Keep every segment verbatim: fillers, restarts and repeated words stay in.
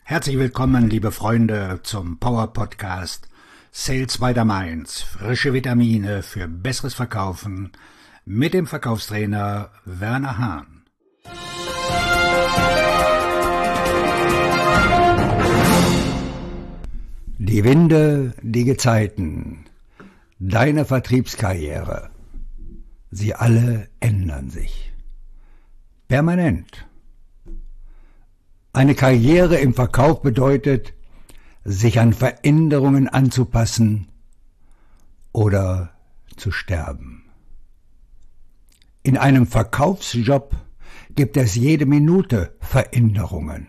Herzlich willkommen, liebe Freunde, zum Power Podcast Sales by the Mainz. Frische Vitamine für besseres Verkaufen mit dem Verkaufstrainer Werner Hahn. Die Winde, die Gezeiten, deine Vertriebskarriere, sie alle ändern sich. Permanent. Eine Karriere im Verkauf bedeutet, sich an Veränderungen anzupassen oder zu sterben. In einem Verkaufsjob gibt es jede Minute Veränderungen.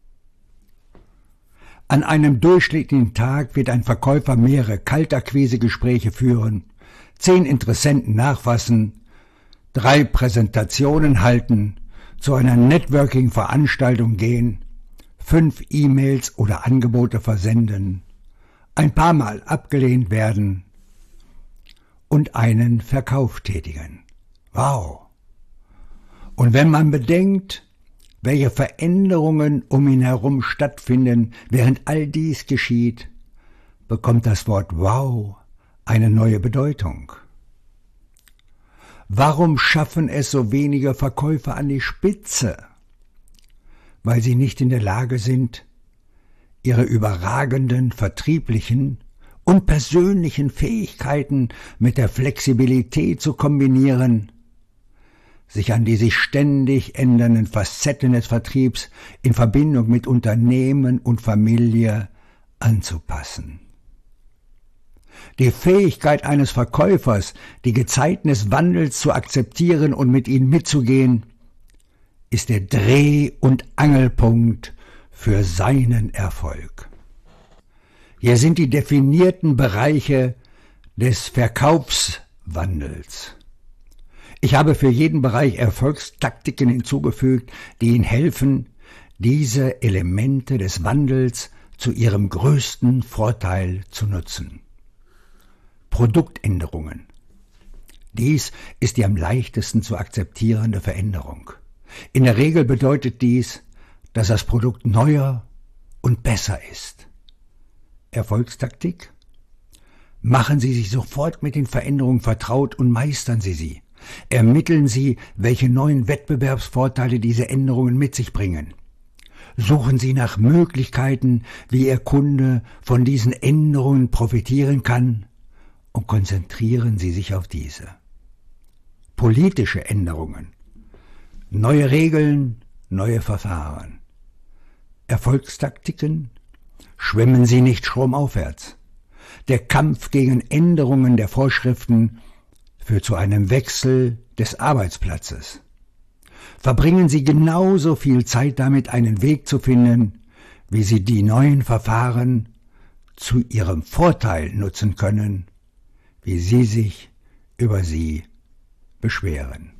An einem durchschnittlichen Tag wird ein Verkäufer mehrere Kaltakquisegespräche führen, zehn Interessenten nachfassen, drei Präsentationen halten, zu einer Networking-Veranstaltung gehen, fünf E-Mails oder Angebote versenden, ein paar Mal abgelehnt werden und einen Verkauf tätigen. Wow! Und wenn man bedenkt, welche Veränderungen um ihn herum stattfinden, während all dies geschieht, bekommt das Wort wow eine neue Bedeutung. Warum schaffen es so wenige Verkäufer an die Spitze? Weil sie nicht in der Lage sind, ihre überragenden vertrieblichen und persönlichen Fähigkeiten mit der Flexibilität zu kombinieren, sich an die sich ständig ändernden Facetten des Vertriebs in Verbindung mit Unternehmen und Familie anzupassen. Die Fähigkeit eines Verkäufers, die Gezeiten des Wandels zu akzeptieren und mit ihnen mitzugehen, ist der Dreh- und Angelpunkt für seinen Erfolg. Hier sind die definierten Bereiche des Verkaufswandels. Ich habe für jeden Bereich Erfolgstaktiken hinzugefügt, die Ihnen helfen, diese Elemente des Wandels zu Ihrem größten Vorteil zu nutzen. Produktänderungen. Dies ist die am leichtesten zu akzeptierende Veränderung. In der Regel bedeutet dies, dass das Produkt neuer und besser ist. Erfolgstaktik? Machen Sie sich sofort mit den Veränderungen vertraut und meistern Sie sie. Ermitteln Sie, welche neuen Wettbewerbsvorteile diese Änderungen mit sich bringen. Suchen Sie nach Möglichkeiten, wie Ihr Kunde von diesen Änderungen profitieren kann, und konzentrieren Sie sich auf diese. Politische Änderungen. Neue Regeln, neue Verfahren. Erfolgstaktiken? Schwimmen Sie nicht stromaufwärts. Der Kampf gegen Änderungen der Vorschriften führt zu einem Wechsel des Arbeitsplatzes. Verbringen Sie genauso viel Zeit damit, einen Weg zu finden, wie Sie die neuen Verfahren zu Ihrem Vorteil nutzen können, wie Sie sich über sie beschweren.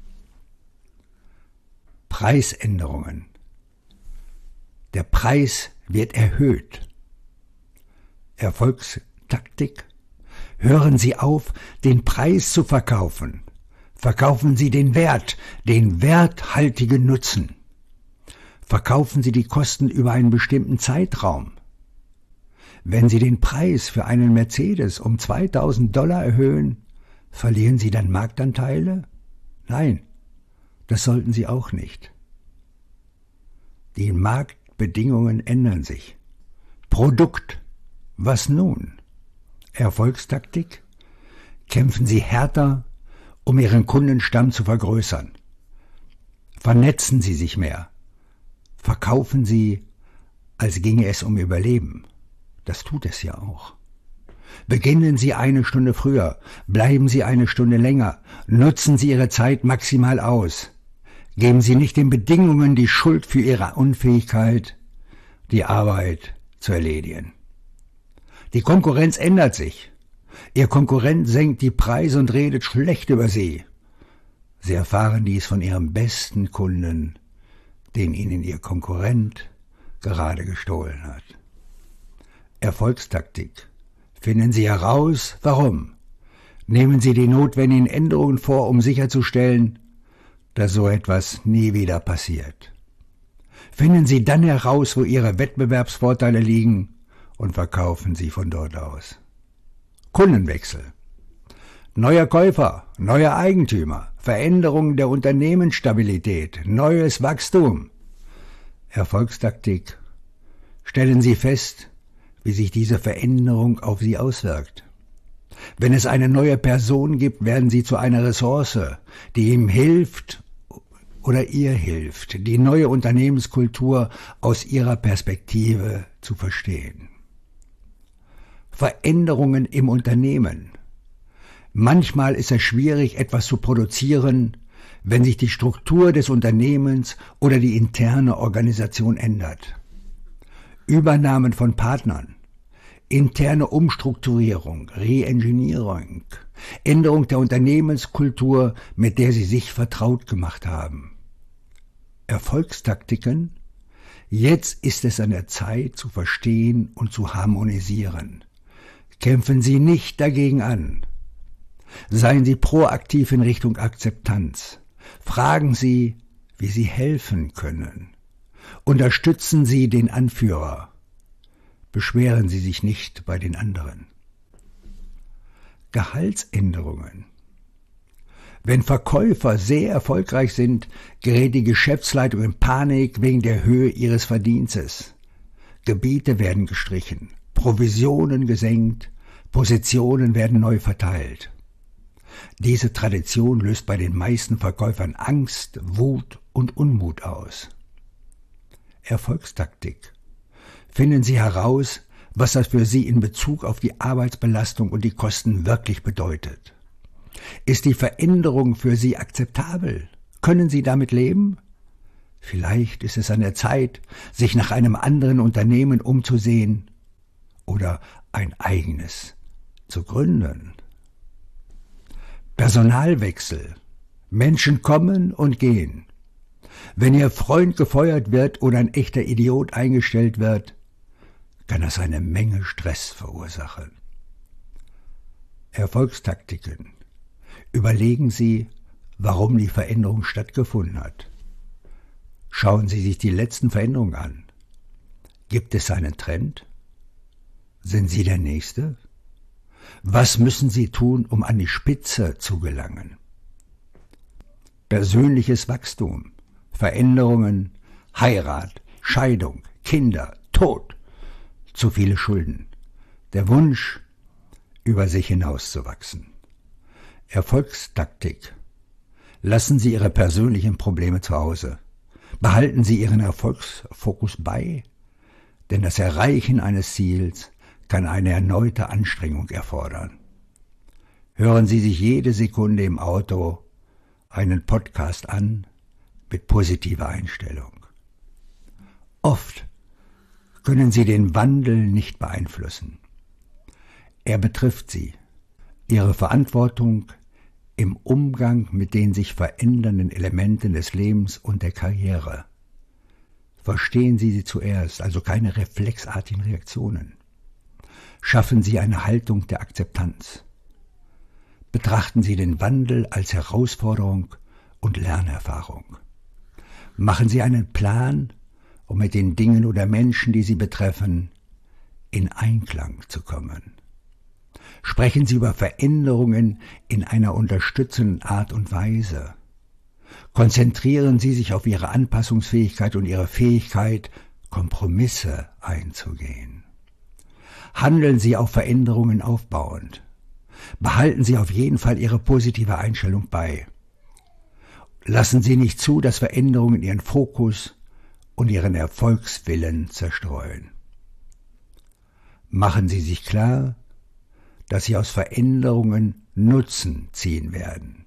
Preisänderungen. Der Preis wird erhöht. Erfolgstaktik. Hören Sie auf, den Preis zu verkaufen. Verkaufen Sie den Wert, den werthaltigen Nutzen. Verkaufen Sie die Kosten über einen bestimmten Zeitraum. Wenn Sie den Preis für einen Mercedes um zweitausend Dollar erhöhen, verlieren Sie dann Marktanteile? Nein, das sollten Sie auch nicht. Die Marktbedingungen ändern sich. Produkt, was nun? Erfolgstaktik? Kämpfen Sie härter, um Ihren Kundenstamm zu vergrößern. Vernetzen Sie sich mehr. Verkaufen Sie, als ginge es um Überleben. Das tut es ja auch. Beginnen Sie eine Stunde früher, bleiben Sie eine Stunde länger, nutzen Sie Ihre Zeit maximal aus. Geben Sie nicht den Bedingungen die Schuld für Ihre Unfähigkeit, die Arbeit zu erledigen. Die Konkurrenz ändert sich. Ihr Konkurrent senkt die Preise und redet schlecht über Sie. Sie erfahren dies von Ihrem besten Kunden, den Ihnen Ihr Konkurrent gerade gestohlen hat. Erfolgstaktik. Finden Sie heraus, warum. Nehmen Sie die notwendigen Änderungen vor, um sicherzustellen, dass so etwas nie wieder passiert. Finden Sie dann heraus, wo Ihre Wettbewerbsvorteile liegen und verkaufen Sie von dort aus. Kundenwechsel. Neuer Käufer, neuer Eigentümer, Veränderung der Unternehmensstabilität, neues Wachstum. Erfolgstaktik. Stellen Sie fest, wie sich diese Veränderung auf Sie auswirkt. Wenn es eine neue Person gibt, werden Sie zu einer Ressource, die ihm hilft oder ihr hilft, die neue Unternehmenskultur aus ihrer Perspektive zu verstehen. Veränderungen im Unternehmen. Manchmal ist es schwierig, etwas zu produzieren, wenn sich die Struktur des Unternehmens oder die interne Organisation ändert. Übernahmen von Partnern, interne Umstrukturierung, Reengineering, Änderung der Unternehmenskultur, mit der Sie sich vertraut gemacht haben. Erfolgstaktiken? Jetzt ist es an der Zeit, zu verstehen und zu harmonisieren. Kämpfen Sie nicht dagegen an. Seien Sie proaktiv in Richtung Akzeptanz. Fragen Sie, wie Sie helfen können. Unterstützen Sie den Anführer. Beschweren Sie sich nicht bei den anderen. Gehaltsänderungen. Wenn Verkäufer sehr erfolgreich sind, gerät die Geschäftsleitung in Panik wegen der Höhe ihres Verdienstes. Gebiete werden gestrichen, Provisionen gesenkt, Positionen werden neu verteilt. Diese Tradition löst bei den meisten Verkäufern Angst, Wut und Unmut aus. Erfolgstaktik. Finden Sie heraus, was das für Sie in Bezug auf die Arbeitsbelastung und die Kosten wirklich bedeutet. Ist die Veränderung für Sie akzeptabel? Können Sie damit leben? Vielleicht ist es an der Zeit, sich nach einem anderen Unternehmen umzusehen oder ein eigenes zu gründen. Personalwechsel. Menschen kommen und gehen. Wenn Ihr Freund gefeuert wird oder ein echter Idiot eingestellt wird, kann das eine Menge Stress verursachen. Erfolgstaktiken. Überlegen Sie, warum die Veränderung stattgefunden hat. Schauen Sie sich die letzten Veränderungen an. Gibt es einen Trend? Sind Sie der Nächste? Was müssen Sie tun, um an die Spitze zu gelangen? Persönliches Wachstum, Veränderungen, Heirat, Scheidung, Kinder, Tod, zu viele Schulden. Der Wunsch, über sich hinauszuwachsen. Erfolgstaktik. Lassen Sie Ihre persönlichen Probleme zu Hause. Behalten Sie Ihren Erfolgsfokus bei, denn das Erreichen eines Ziels kann eine erneute Anstrengung erfordern. Hören Sie sich jede Sekunde im Auto einen Podcast an mit positiver Einstellung. Oft können Sie den Wandel nicht beeinflussen. Er betrifft Sie, Ihre Verantwortung im Umgang mit den sich verändernden Elementen des Lebens und der Karriere. Verstehen Sie sie zuerst, also keine reflexartigen Reaktionen. Schaffen Sie eine Haltung der Akzeptanz. Betrachten Sie den Wandel als Herausforderung und Lernerfahrung. Machen Sie einen Plan, um mit den Dingen oder Menschen, die Sie betreffen, in Einklang zu kommen. Sprechen Sie über Veränderungen in einer unterstützenden Art und Weise. Konzentrieren Sie sich auf Ihre Anpassungsfähigkeit und Ihre Fähigkeit, Kompromisse einzugehen. Handeln Sie auf Veränderungen aufbauend. Behalten Sie auf jeden Fall Ihre positive Einstellung bei. Lassen Sie nicht zu, dass Veränderungen Ihren Fokus und Ihren Erfolgswillen zerstreuen. Machen Sie sich klar, dass Sie aus Veränderungen Nutzen ziehen werden.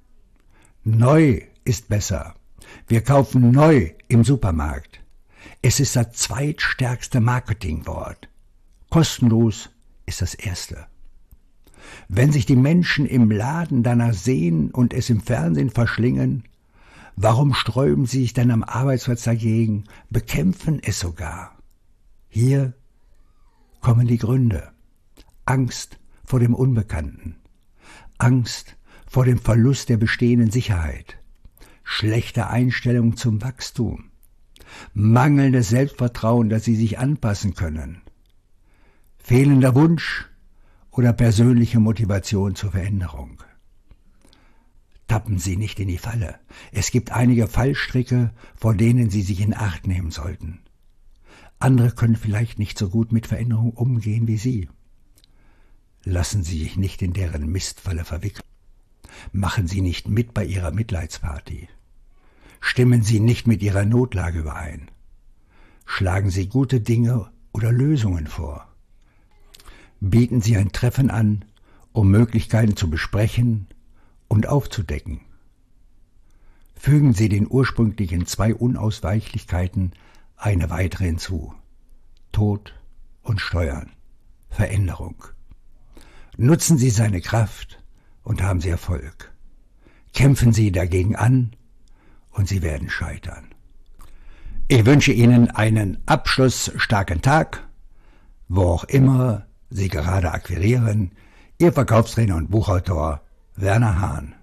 Neu ist besser. Wir kaufen neu im Supermarkt. Es ist das zweitstärkste Marketingwort. Kostenlos ist das erste. Wenn sich die Menschen im Laden danach sehen und es im Fernsehen verschlingen, warum sträuben sie sich dann am Arbeitsplatz dagegen, bekämpfen es sogar? Hier kommen die Gründe. Angst vor dem Unbekannten, Angst vor dem Verlust der bestehenden Sicherheit, schlechte Einstellung zum Wachstum, mangelndes Selbstvertrauen, dass Sie sich anpassen können, fehlender Wunsch oder persönliche Motivation zur Veränderung. Tappen Sie nicht in die Falle. Es gibt einige Fallstricke, vor denen Sie sich in Acht nehmen sollten. Andere können vielleicht nicht so gut mit Veränderung umgehen wie Sie. Lassen Sie sich nicht in deren Mistfalle verwickeln. Machen Sie nicht mit bei Ihrer Mitleidsparty. Stimmen Sie nicht mit Ihrer Notlage überein. Schlagen Sie gute Dinge oder Lösungen vor. Bieten Sie ein Treffen an, um Möglichkeiten zu besprechen und aufzudecken. Fügen Sie den ursprünglichen zwei Unausweichlichkeiten eine weitere hinzu. Tod und Steuern. Veränderung. Nutzen Sie seine Kraft und haben Sie Erfolg. Kämpfen Sie dagegen an und Sie werden scheitern. Ich wünsche Ihnen einen abschlussstarken Tag, wo auch immer Sie gerade akquirieren. Ihr Verkaufstrainer und Buchautor Werner Hahn.